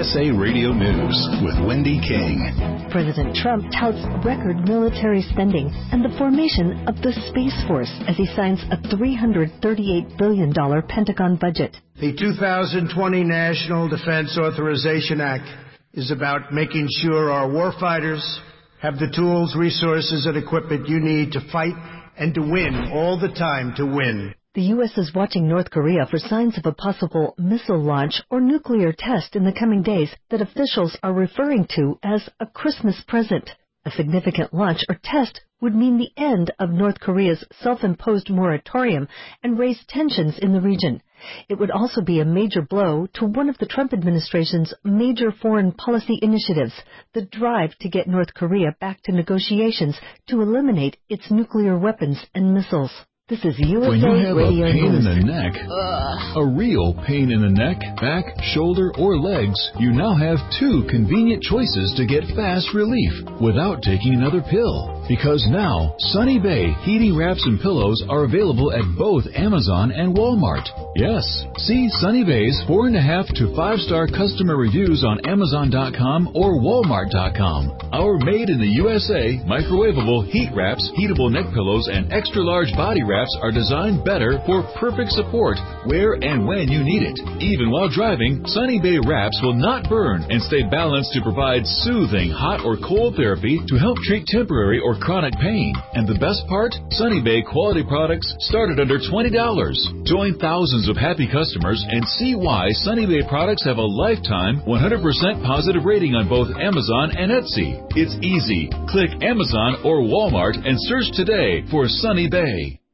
USA Radio News with Wendy King. President Trump touts record military spending and the formation of the Space Force as he signs a $338 billion Pentagon budget. The 2020 National Defense Authorization Act is about making sure our warfighters have the tools, resources, and equipment you need to fight and to win all the time to win. The U.S. is watching North Korea for signs of a possible missile launch or nuclear test in the coming days that officials are referring to as a Christmas present. A significant launch or test would mean the end of North Korea's self-imposed moratorium and raise tensions in the region. It would also be a major blow to one of the Trump administration's major foreign policy initiatives, the drive to get North Korea back to negotiations to eliminate its nuclear weapons and missiles. This is USA When you have Radio a pain News. in the neck, a real pain in the neck, back, shoulder, or legs, you now have two convenient choices to get fast relief without taking another pill. Because now, Sunny Bay heating wraps and pillows are available at both Amazon and Walmart. Yes, see Sunny Bay's 4.5 to 5-star customer reviews on Amazon.com or Walmart.com. Our made in the USA microwavable heat wraps, heatable neck pillows, and extra large body wraps are designed better for perfect support where and when you need it. Even while driving, Sunny Bay wraps will not burn and stay balanced to provide soothing hot or cold therapy to help treat temporary or chronic pain. And the best part? Sunny Bay quality products start at under $20. Join thousands of happy customers and see why Sunny Bay products have a lifetime 100% positive rating on both Amazon and Etsy. It's easy. Click Amazon or Walmart and search today for Sunny Bay.